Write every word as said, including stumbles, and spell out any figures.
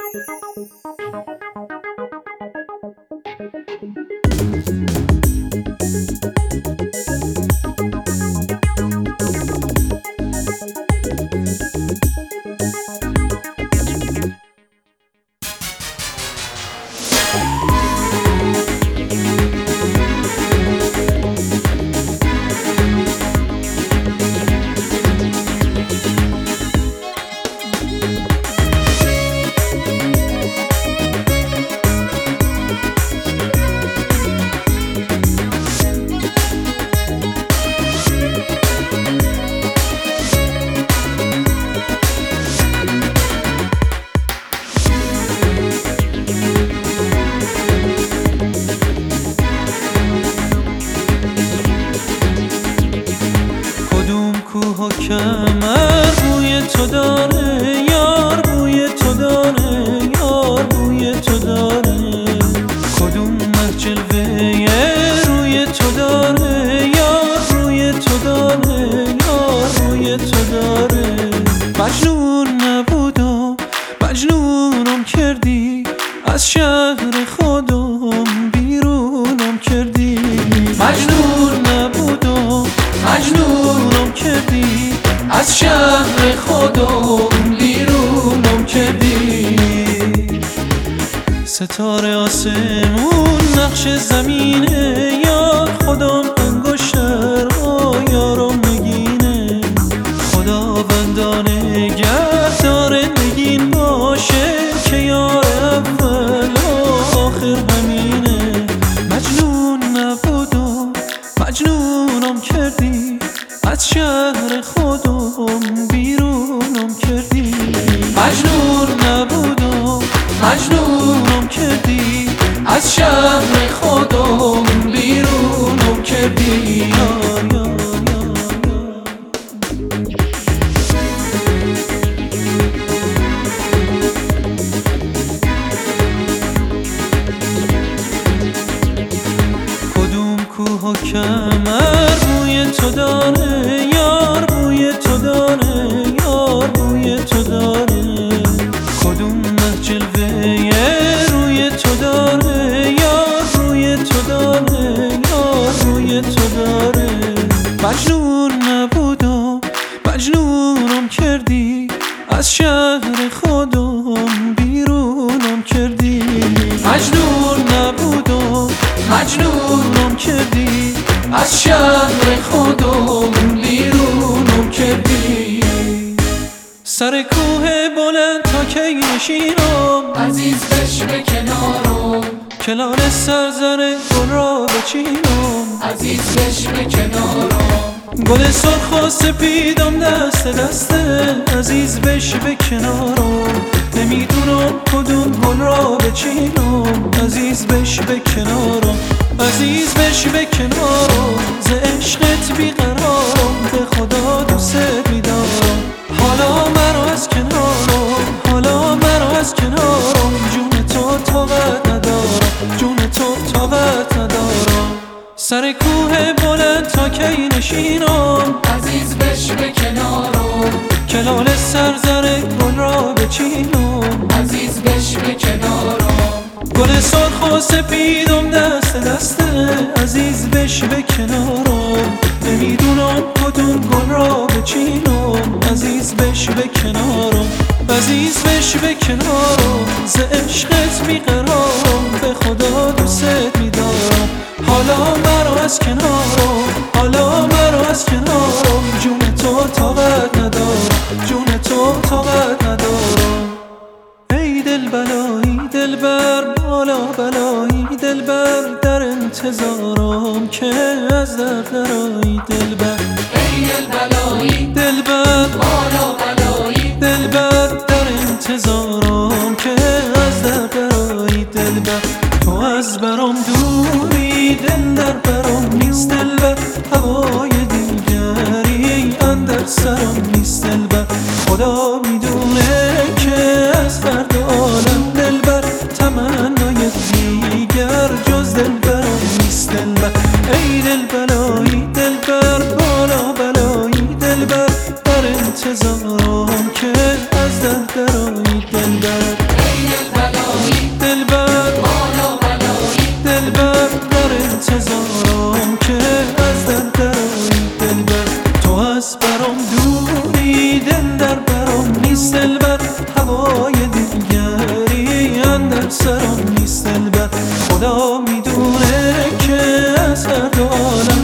کمر بوی تو داره یار، بوی تو داره یار، بوی تو داره. کدوم مه جلوه روی تو داره یار، روی تو داره یار، روی تو داره. مجنون نبود و مجنونم کردی، از شهر خودم بیرونم کردی. مجنون نبود و مجنونم کردی، از شهر خودم بیرونم کردی. ستاره آسمون نقش زمینه یار، خودم انگشتر یارم نگینه. خداوندانه گردار نگین باشه که یار اول و آخر همینه. مجنون نبود و مجنونم کردی، از شهر خودم بیرونم کردی. مجنون نبود و مجنونم کردی، از شهر خودم بیرونم کردی. یا یا کدوم کوه و کمر بوی تو داره یار، بوی تو داره یار، بوی تو داره. کدوم مه جلوه روی تو داره یار، روی تو داره یار، روی تو داره. مجنون نبود و مجنونم کردی، از شهر خودم بیرونم کردی. مجنون نبود و مجنونم کردی، از شهر خودم بیرونم کردی. سر کوه بلند تا کی نشینم، عزیز بش به کنارم. کنار سرزن گل را بچینم، عزیز بش به کنارم. گل سرخ و سپیدم دست دسته، عزیز بش به کنارم. نمیدونم کدوم گل را بچینم، عزیز بش به کنارم. عزیز بش به کنارم، ز عشقت بیقرارم، به خدا دوست می‌دارم. حالا مرا از کنارم، حالا مرا از کنارم. جون تو طاقت ندارم، جون تو طاقت ندارم. سر کوه بلند تا کی نشینم، عزیز بش به کنارم. کنار سرزن گل را بچینم، عزیز بش به کنارم. گل سرخ و سپیدم دست دسته، عزیز بش به کنارم. نمیدونم کدوم گل را بچینم، عزیز بش به کنارم. عزیز بش به کنارم، ز عشقت بیقرارم، به خدا دوست می‌دارم. حالا مرا از کنارم، حالا مرا از کنارم. جون تو طاقت ندارم، جون تو طاقت ندارم. ای دل بلایی دل بر بالا بلایی، دل بر در انتظارم که از درد درایی. دل بر ای دل بلایی دل بر بالا بلایی، دل بر در انتظارم که از درد درایی. دل بر تو از برام دوری، دل در برام نیست. دل بر هوای دیگری اندر سرم نیست. دل بر خدا میدونه که از فرد عالم، دل بر تمنای دیگر جز دل برام نیست. دل بر ای دل بلایی دل بر بالا بلایی، دل بر در انتظارم که از درد درایی. دل بر ای دل میدونی دل در برام نیست دلبر، هوای دیگری اندر سرم نیست دلبر. خدا میدونه که از هر دو عالم